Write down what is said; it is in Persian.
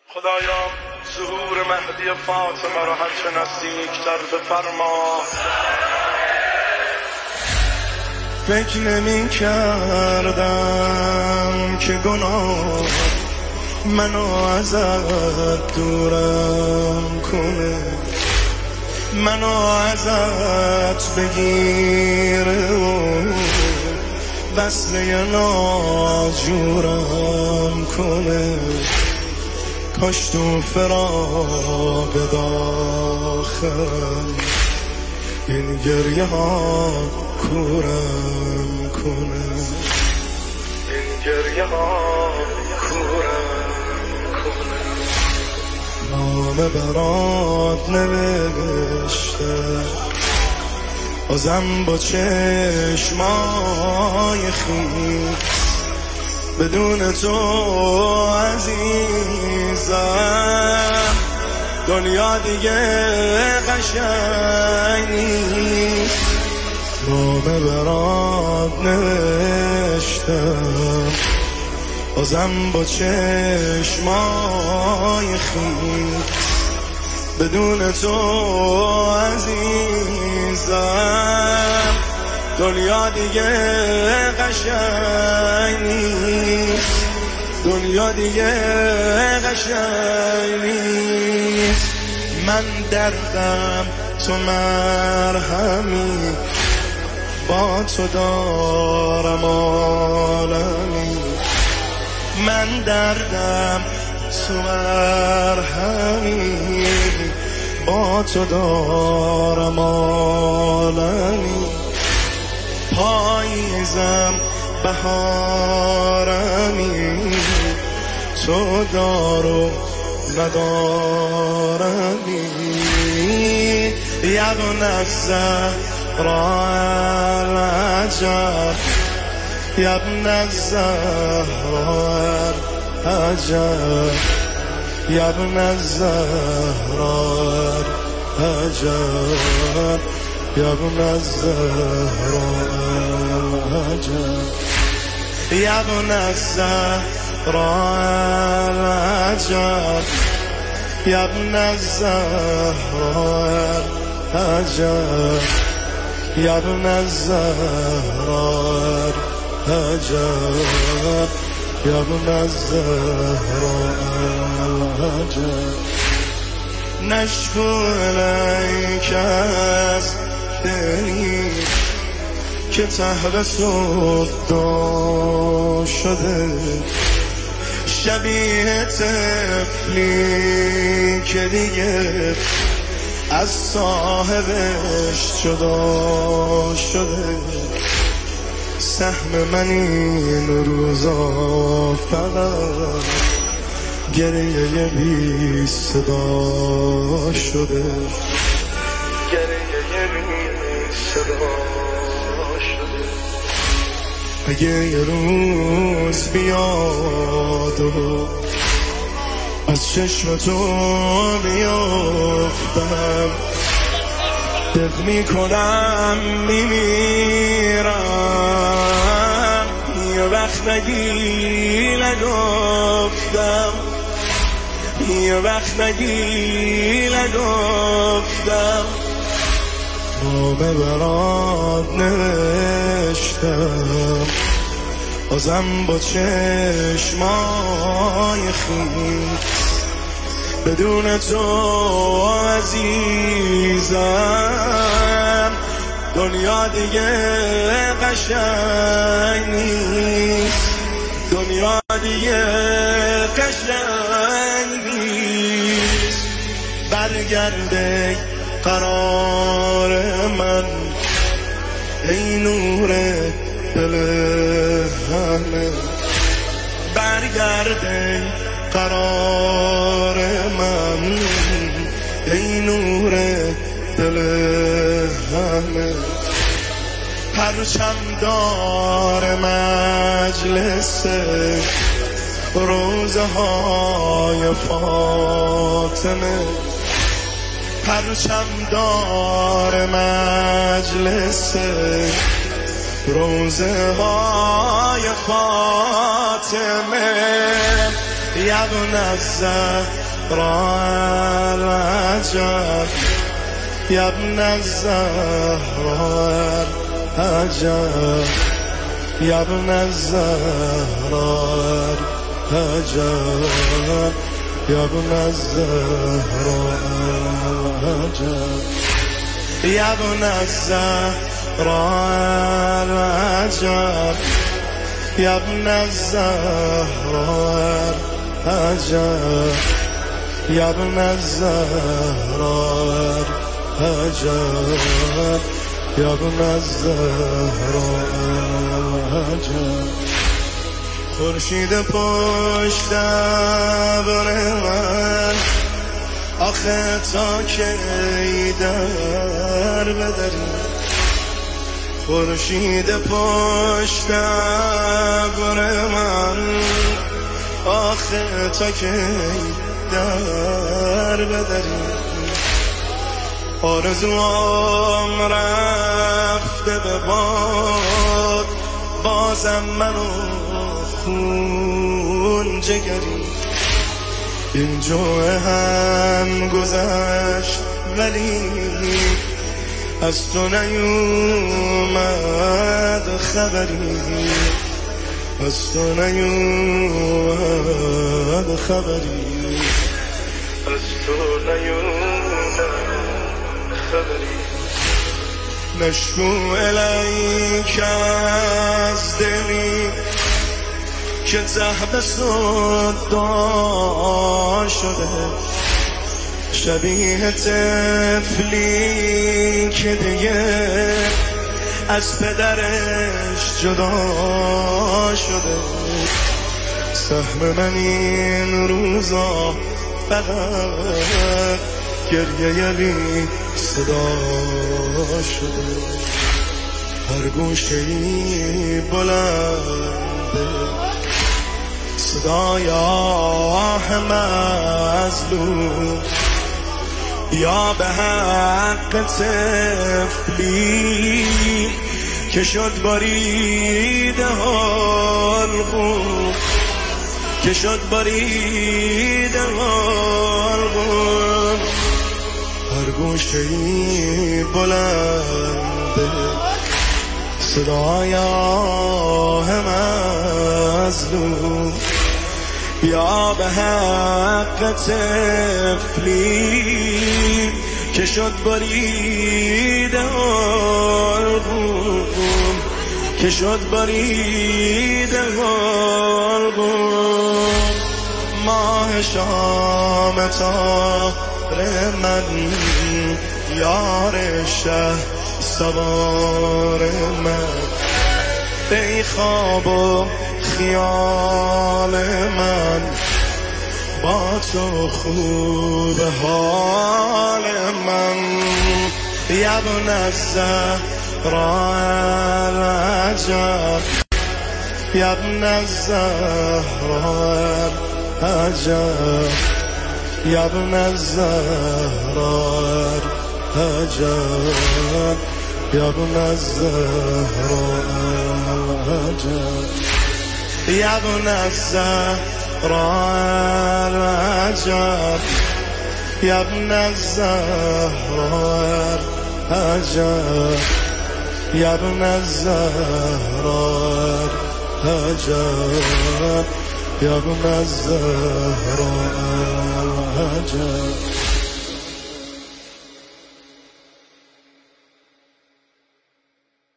خدایا ظهور مهدی فاطمه را هرچه نزدیکتر بفرما. فکر نمی کردم که گناه منو ازت دورم کنه، منو ازت بگیره و وصله ناجورم کنه. کاش تو فراق داخلم این گریه ها کورم کنه، این گریه ها کورم کنه. نامه برات نوشته بازم با چشمای خیس، بدون تو عزیزم دنیا دیگه قشنگ نیست. نامه برات نوشتم بازم با چشمای خیس، بدون تو عزیزم دنیا دیگه قشنگ نیست، دنیا دیگه قشنگ نیست. من دردم تو مرهمی، با تو دارم عالمی. من دردم تو مرهمی، با تو دارم عالمی. پاییزم بهارمی، تو دارو ندارمی. یبن الزهرا العجب، یبن الزهرا العجب، یبن الزهرا العجب، یبن الزهرا العجب، یبن الزهرا العجب، یبن الزهرا العجب، یبن الزهرا العجب، یبن الزهرا العجب. نشکو الیک از دلی که ته صدا شده، شبیه طفلی که دیگه از صاحبش جدا شده. سهم من این روزا فقط گریه بی صدا شده، گریه بی صدا شده. اگه یه روز بیاد و از چشم تو بیافتم، دق میکنم میمیرم. یه وقت نگی نگفتم، یه وقت نگی نگفتم. نامه برات نوشتم بازم با چشمای خیس، بدون تو عزیزم دنیا دیگه قشنگ نیست، دنیا دیگه قشنگ نیست. برگرده قرار من ای نور دل همه، برگرده قرار من ای نور دل همه. پرچم دار مجلس روزه های فاطمه، پرچم دار مجلس روزه های فاطمه. يا ابن الزهراء العجب يا ابن الزهراء العجب يا ابن الزهراء العجب يا ابن الزهراء العجب يا ابن الزهراء العجب يا ابن الزهراء العجب يا ابن الزهراء العجب يا ابن الزهراء العجب خورشید پشت ابر من آخه تا کی در بدری خورشید پشت ابر من آخه تا کی در بدری آرزوام رفته به باد بازم منو خون جگری این جوه هم گذشت ولی از تو نیومد خبری از تو نیومد خبری از تو نیومد خبری نشکو الیک از دلی که ته صدا شده شبیه طفلی که دیگه از پدرش جدا شده سهم من این روزا فقط گریه یلی صدا شده هر گوشه‌ای بلنده صدای آه مظلوم یا به حق طفلی که شد بریده حلقوم که شد بریده حلقوم هر گوشه‌ای بلنده صدای آه مظلوم یا به حق طفلی که شد بریده حلقوم که شد بریده حلقوم ماه شام تار من یار شه سوار من ای خواب و خیال من با تو خوب حال من یا ابن الزهراء العجب یا ابن الزهراء العجب یا ابن الزهراء العجب یا ابن الزهراء العجب یا ابن الزهراء العجب یا ابن الزهراء العجب یا ابن الزهراء العجب یا ابن الزهراء العجب